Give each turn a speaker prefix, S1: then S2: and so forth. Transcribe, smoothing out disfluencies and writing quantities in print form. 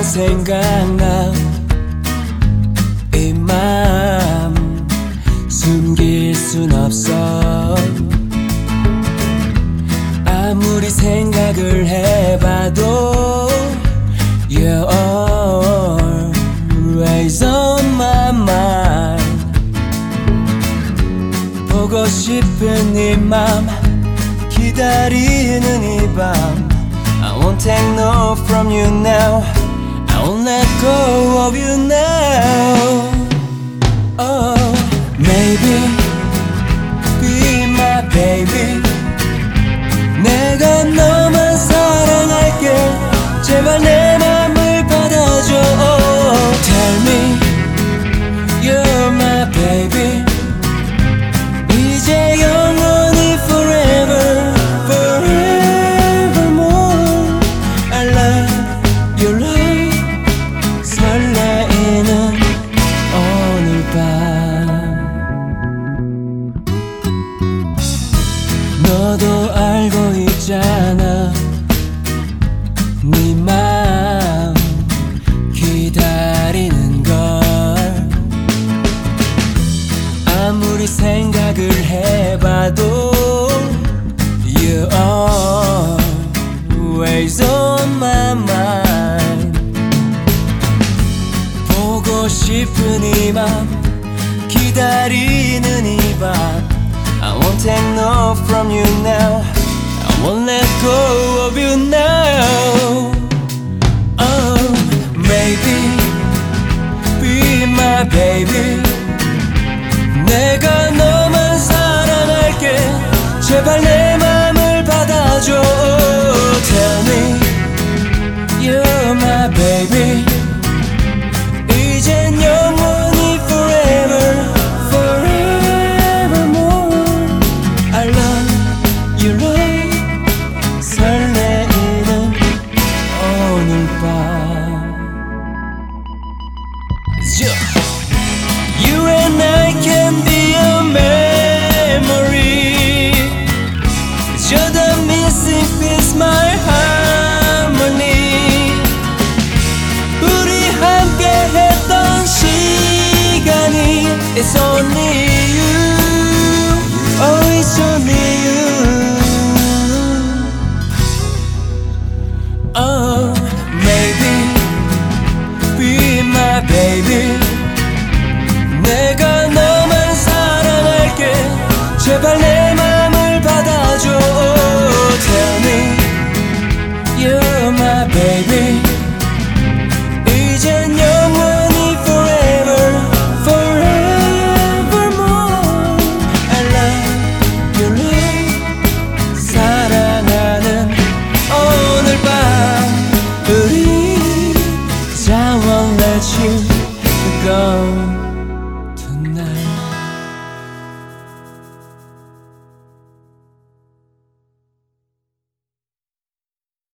S1: 생각나. 이 맘 숨길 순 없어. 아무리 생각을 해봐도 You're always on my mind. 보고 싶은 이 맘 기다리는 이 밤 I won't take no from you now. I won't let go of you now. Oh, maybe be my baby. 내가 너만 사랑할게. 제발 내 맘을 받아줘. Tell me you're my baby. 이제 영원히 forever, forevermore. I love your love. 설레이는 오늘 밤 너도 알고 있잖아. 네 맘 기다리는 걸. 아무리 생각을 해봐도 You're always on my mind. 보고 싶은 이 맘 기다리는 이 밤 I won't take no from you now. I won't let go of you now. Oh, maybe be my baby. 내가 너만 사랑할게. 제발 내 맘을 받아줘. Tell me you're my baby. 이젠 영원히 forever, forevermore. I love your love. 설레이는 오늘 밤. You and I can be a memory. You're the missing piece, my harmony. 우리 함께 했던 시간이 It's only you. Oh, it's only you. Oh, maybe be my baby. 내가